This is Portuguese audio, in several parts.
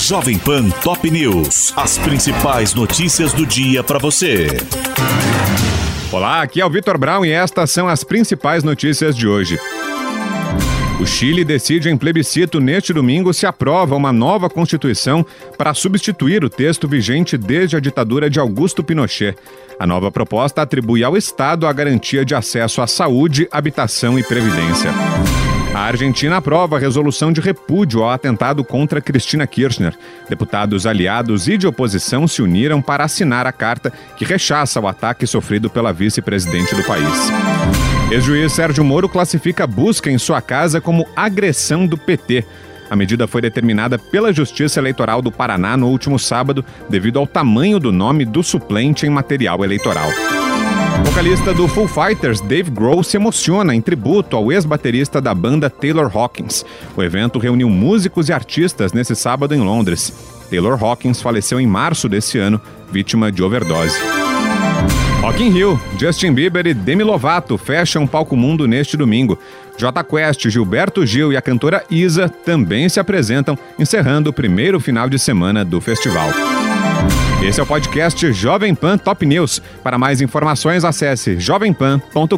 Jovem Pan Top News. As principais notícias do dia para você. Olá, aqui é o Vitor Brown e estas são as principais notícias de hoje. O Chile decide em plebiscito neste domingo se aprova uma nova Constituição para substituir o texto vigente desde a ditadura de Augusto Pinochet. A nova proposta atribui ao Estado a garantia de acesso à saúde, habitação e previdência. A Argentina aprova a resolução de repúdio ao atentado contra Cristina Kirchner. Deputados aliados e de oposição se uniram para assinar a carta que rechaça o ataque sofrido pela vice-presidente do país. Ex-juiz Sérgio Moro classifica a busca em sua casa como agressão do PT. A medida foi determinada pela Justiça Eleitoral do Paraná no último sábado, devido ao tamanho do nome do suplente em material eleitoral. O vocalista do Foo Fighters, Dave Grohl, se emociona em tributo ao ex-baterista da banda Taylor Hawkins. O evento reuniu músicos e artistas nesse sábado em Londres. Taylor Hawkins faleceu em março desse ano, vítima de overdose. Rock in Rio, Justin Bieber e Demi Lovato fecham o Palco Mundo neste domingo. Jota Quest, Gilberto Gil e a cantora Isa também se apresentam, encerrando o primeiro final de semana do festival. Esse é o podcast Jovem Pan Top News. Para mais informações, acesse jovempan.com.br.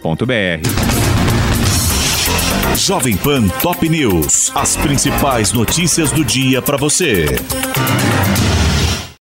Jovem Pan Top News. As principais notícias do dia para você.